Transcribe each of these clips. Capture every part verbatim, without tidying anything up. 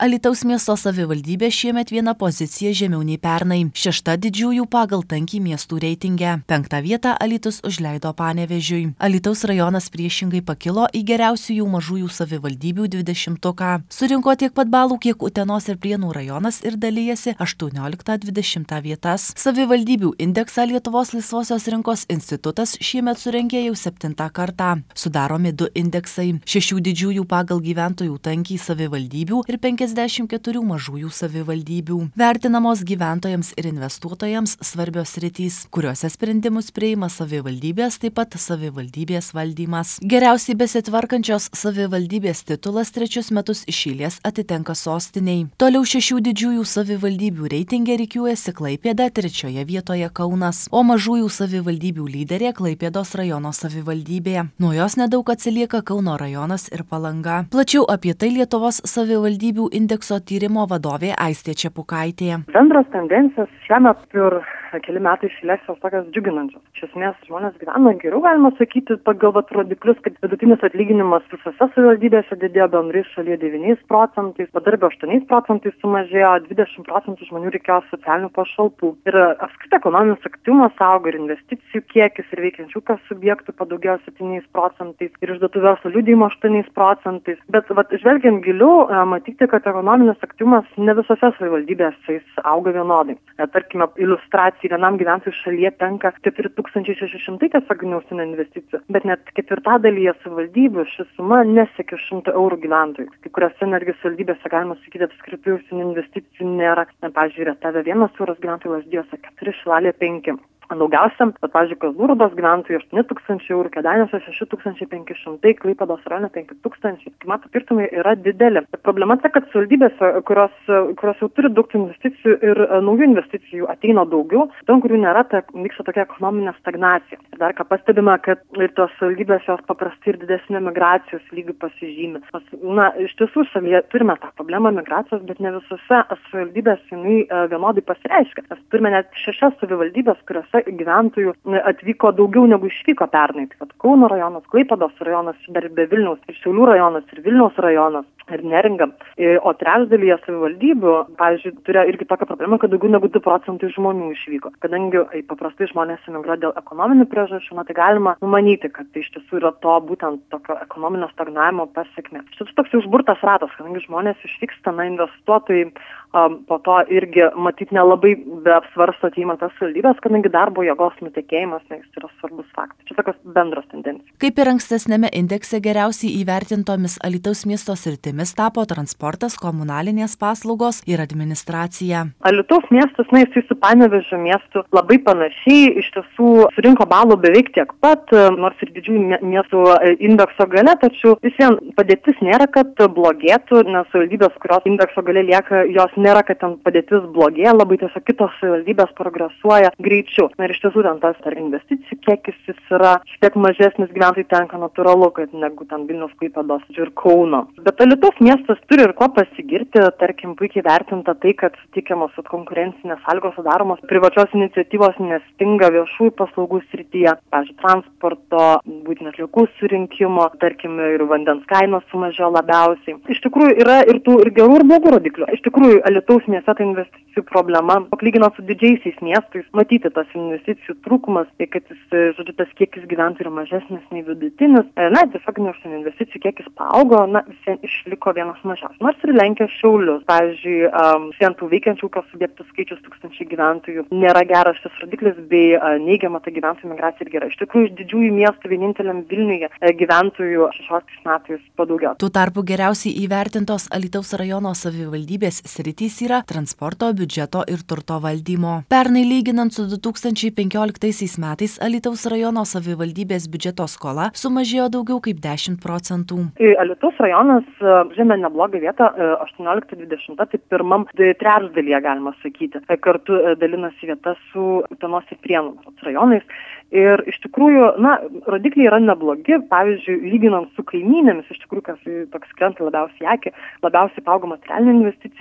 Alytaus miesto savivaldybė šiemet viena pozicija žemiau nei pernai. Šešta didžiųjų pagal tankį miestų reitinge. Penktą vietą Alytus užleido Panevėžiui. Alytaus rajonas priešingai pakilo į geriausiųjų mažųjų savivaldybių dvidešimtuką. Surinko tiek pat balų, kiek Utenos ir Prienų rajonas ir dalyjasi aštuonioliktą dvidešimtą vietas. Savivaldybių indeksą Lietuvos laisvosios rinkos institutas šiemet surengė jau septintą kartą. Sudaromi du indeksai - šešių didžiųjų pagal gyventojų tankį savivaldybių ir penkiasdešimt keturių mažųjų savivaldybių. Vertinamos gyventojams ir investuotojams svarbios sritys, kuriuose sprendimus priima savivaldybės, taip pat savivaldybės valdymas. Geriausiai besitvarkančios savivaldybės titulas trečius metus iš eilės atitenka sostiniai. Toliau šešių didžiųjų savivaldybių reitinge rikiuojasi Klaipėda, trečioje vietoje Kaunas, o mažųjų savivaldybių lyderė Klaipėdos rajono savivaldybė. Nuo jos nedaug atsilieka Kauno rajonas ir Palanga. Plačiau apie tai Lietuvos savivaldybių indekso tyrimo vadovė Aistė Čepukaitė. Bendros tendencijos šiemet ir keli metai iš eilės jos tokios džiuginančios. Iš esmės žmonės gyvena geriau, galima sakyti, pagal vat rodiklius, kad vidutinis atlyginimas visose savivaldybėse didėjo bendrai šalyje devyniais procentais, bedarbio aštuoniais procentais sumažėjo, dvidešimt procentų žmonių reikėjo socialinių pašalpų. Ir apskritai ekonominis aktyvumas auga ir investicijų kiekis ir veikiančių ūkio subjektų padaugėjo septyniais procentais ir išduotų verslo liudijimų aštuoniais procentais. Bet vat žvelgiant giliau, matyti, kad ekonominis aktyvumas ne visose savivaldybėse jis auga vienodai. Tarkime, iliustracija vienam gyventojui šalyje tenka keturi tūkstančiai šeši šimtai tiesioginių užsienio investicijų, bet net ketvirtadalyje savivaldybių ši suma nesiekia šimto eurų gyventojui. Kai kuriuose netgi savivaldybėse galima sakyti, apskritai užsienio investicijų nėra. Pavyzdžiui, Rietave vienas euras gyventojų, Lazdijuose keturi, Šilalėje penki. Daugiausia, bet, pavyzdžiui, Kazlų Rūdos gyventojų aštuoni tūkstančiai eurų, Kėdainiuose šeši tūkstančiai penki šimtai, Klaipėdos rajone penki tūkstančiai. Kai mato, skirtumai yra dideli. Problema ta, kad savivaldybėse, kurios, kurios jau turi daug investicijų ir naujų investicijų ateina daugiau, ten, kurių nėra, tai vyksta tokia ekonominė stagnacija. Ir dar ką pastebime, kad ir tos savivaldybės jos paprastai ir didesnė migracijos lygių pasižymi. Na, iš tiesų šalyje turime tą problemą migracijos, bet ne visose savivaldybėse jinai vienodai pasireiškia. Mes turime net šešias savivaldybės, kuriuose gyventojų atvyko daugiau negu išvyko pernai. Tai kad Kauno rajonas, Klaipėdos rajonas, dar be Vilniaus, ir Šiaulių rajonas, ir Vilniaus rajonas, ir Neringa. O trečdalyje savivaldybių, pavyzdžiui, turėjo irgi tokią problemą, kad daugiau negu du procentai žmonių išvyko. Kadangi ai, paprastai žmonės emigruoja dėl ekonominių priežasčių, na, tai galima numanyti, kad tai iš tiesų yra to būtent tokio ekonominio stagnavimo pasekmė. Iš tiesų toks užburtas ratas, kadangi žmonės išvyksta, na, investuotojai um, po to irgi matyt nelabai beapsvarsto ateimą tas savivaldybės, kadangi darbo jėgos nutekėjimas, na, jis yra svarbus faktas. Čia tokios bendros tendencijos. Kaip ir ankstesnėme indekse geriausiai įvertintomis Alytaus miesto sritimis tapo transportas, komunalinės paslaugos ir administracija. Alytaus miestas, na, jisai su Panevėžio miestu labai panašiai, iš tiesų surinko balų beveik tiek pat, nors ir didžiųjų miestų indekso gale, tačiau vis vien padėtis nėra, kad blogėtų, nes savivaldybės, kurios indekso gale lieka, jos nėra, kad ten padėtis blogėja, labai tiesiog kitos savivaldybės progresuoja greičiau. Na ir iš tiesų ten tas ar investicijų kiekis jis yra šiek tiek mažesnis, gyventojai tenka natūralu, kad negu ten Vilniaus, Klaipėdos ir Kauno. Bet Alytaus miestas turi ir kuo pasigirti, tarkim, puikiai vertinta tai, kad sutikiamos konkurencinės sąlygos sudaromos, privačios iniciatyvos nestinga viešųjų paslaugų srityje, pavyzdžiui, transporto, būtent atliekų surinkimo, tarkim, ir vandens kainos sumažėjo labiausiai. Iš tikrųjų yra ir tų ir gerų ir blogų rodiklių. Iš tikrųjų, Alytaus mieste ta investicijų problema, palyginant su didžiaisiais miestais, matyti tas investicijų trūkumas, tai kad jis, žodžiu, tas kiekis gyventojų yra mažesnis nei vidutinis. Na, tiesiog neužsienio investicijų kiekis paaugo, na, visien išliko vienas mažiausias. Nors ir lenkia Šiaulius. Pavyzdžiui, um, vien tų veikiančių ūkio subjektų skaičius tūkstančiai gyventojų nėra geras šis rodiklis, bei uh, neigiama ta gyventojų migracija irgi yra. Iš tikrųjų, iš didžiųjų miestų vieninteliam Vilniuje uh, gyventojų šešioliktais metais padaugėjo. Tuo tarpu geriausiai įvertintos Alytaus rajono savivaldybės sritys yra transporto, biudžeto ir turto valdymo. Pernai lyginant su du tūkstančiai penkioliktaisiais metais Alytaus rajono savivaldybės biudžeto skola sumažėjo daugiau kaip dešimt procentų. Alytaus rajonas žemė neblogą vietą aštuonioliktą dvidešimtą, tai pirmam trečdalyje galima sakyti. Kartu dalinasi vieta su Utenos ir Prienų rajonais. Ir iš tikrųjų, na, rodikliai yra neblogi, pavyzdžiui, lyginant su kaimynėmis, iš tikrųjų, kas toks krenta labiausiai akį, labiausiai paaugo materialinių investicijų kiekis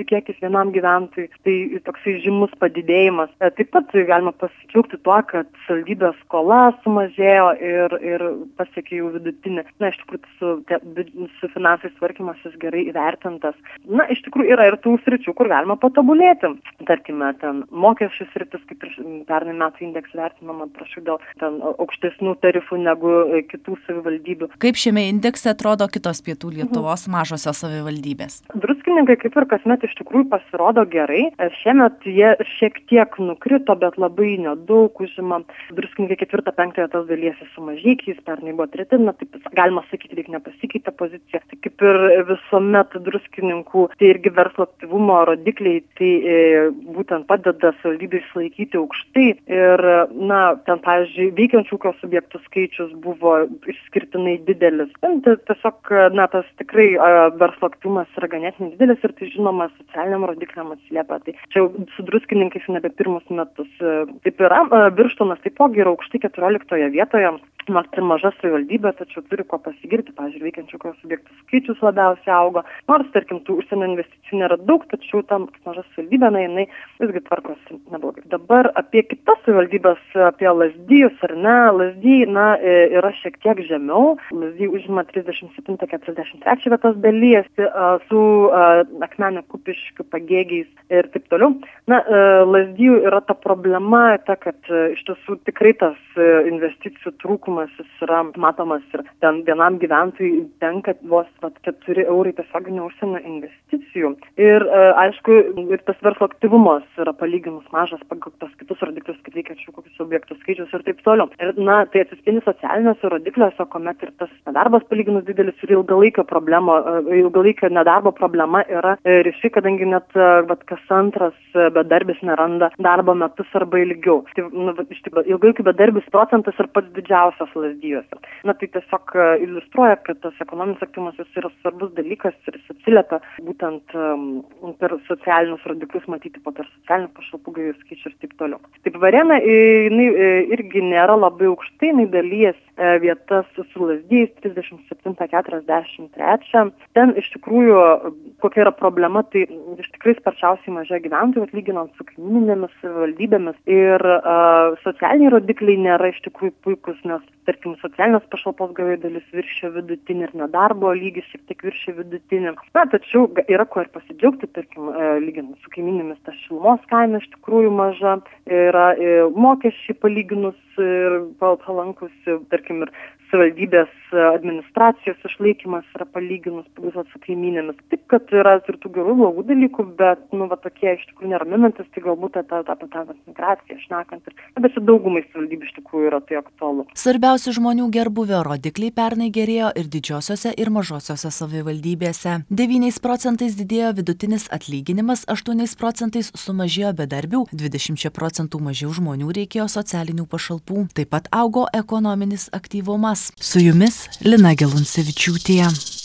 vienam gyventojui, tai toksai žymus padidėjimas. Taip pat galima pasidžiaugti tuo, kad savivaldybės skola sumažėjo ir, ir pasiekė jau vidutinį. Na, iš tikrųjų, su, te, su finansais tvarkymasis gerai įvertintas. Na, iš tikrųjų, yra ir tų sričių, kur galima patobulėti. Tarkime, ten mokesčių sritis, kaip ir pernai metų indeksų vertinama, prašau, dėl ten aukštesnių tarifų negu kitų savivaldybių. Kaip šiame indekse atrodo kitos pietų Lietuvos mhm. mažosios savivaldybės? Druskininkai kaip ir kasmet iš tikrųjų pasirodo gerai. Šiemet jie šiek tiek nukrito, bet labai nedaug užima. Druskininkai ketvirtą, penktą vietas dalyjasi su Mažeikiais, pernai buvo tretina, taip galima sakyti, lyg nepasikeitė pozicija. Tai kaip ir visuomet druskininkų, tai irgi verslo aktyvumo rodikliai, tai e, būtent padeda savivaldybei išlaikyti aukštai. Ir, na, ten, pavyzdžiui, veikiančių ūkio subjektų skaičius buvo išskirtinai didelis. Ten tiesiog, na, tas tikrai a, verslo aktyvumas yra ganėtinai didelis ir tai žinoma socialiniam rodikliam atsiliepia. Tai čia su druskininkais nebe pirmus metus. Taip yra, Birštonas taipogi yra aukštai keturioliktoje vietoje. Nors ir maža savivaldybė, tačiau turi ko pasigirti, pavyzdžiui, veikiančių ūkio subjektų skaičius labiausiai auga. Nors, tarkim, tų užsienio investicijų nėra daug, tačiau tam maža savivaldybė, na, jinai visgi tvarkosi neblogai. Dabar apie kitas savivaldybės, apie Lazdijus ar ne, Lazdijai, na, yra šiek tiek žemiau. Lazdijai užima trisdešimt septintą keturiasdešimt trečią vietas dalyjasi su Akmenė, Kupiškiu, Pagėgiais ir taip toliau. Na, Lazdijų yra ta problema, ta, kad iš tiesų tikrai tas investicijų trūkumas jis yra matomas ir ten vienam gyventojui tenka vos vat, keturi eurai tiesioginių užsienio investicijų. Ir aišku, ir tas verslo aktyvumas yra palyginus mažas pagal tos kitus rodiklius, kad veikiančių kokius objektų skaičius ir taip toliau. Ir, na, tai atsispindi socialiniuose rodikliuose, kuomet ir tas nedarbas palyginus didelis ir ilgalaikio problemo, ilgalaikio nedarbo problema yra ryši, kadangi net vat, kas antras bedarbis neranda darbo metus arba ilgiau. Tai, nu, iš tikrųjų, ilgalaikio bedarbis procentas yra pats didžiausias Lazdijuose. Na, tai tiesiog iliustruoja, kad tas ekonominis aktyvumas jis yra svarbus dalykas ir jis atsiliepia būtent um, per socialinius rodiklius, matyti po per socialinių pašalpų gavėjų skaičių ir taip toliau. Taip, Varėna, jinai irgi nėra labai aukštai, jinai dalyjas vietas su Lazdijais trisdešimt septintą keturiasdešimt trečią. Ten iš tikrųjų, kokia yra problema, tai iš tikrai sparčiausiai mažėja gyventojų, atlyginant su kaimyninėmis savivaldybėmis. Ir uh, socialiniai rodikliai nėra iš tikrųjų puikus, nes, tarkim, socialinės pašalpos gavėjų dalis viršė vidutinį ir nedarbo lygis šiek tiek viršė vidutinį. Na, tačiau yra ko ir pasidžiaugti, tarkim, lyginant su kaimynėmis, ta šilumos kaina iš tikrųjų maža, yra mokesčiai palyginus ir palankus, tarkim, ir savivaldybės administracijos išlaikymas yra palyginus pagal su kaimynėmis. Taip, kad yra ir tų gerų blogų dalykų, bet, nu, va, tokie iš tikrųjų neraminantis, tai galbūt apie tą, tą, tą migraciją šnekant. Ir, bet ir daugumai savivaldybių iš tikrųjų yra tai aktualu. Svarbiausi žmonių gerbūvio rodikliai pernai gerėjo ir didžiosiose ir mažosiose savivaldybėse. devyniais procentais didėjo vidutinis atlyginimas, aštuoniais procentais sumažėjo bedarbių, dvidešimčia procentų mažiau žmonių reikėjo socialinių pašalpų. Taip pat augo ekonominis aktyvumas. Su jumis Lina Geluncevičiūtė.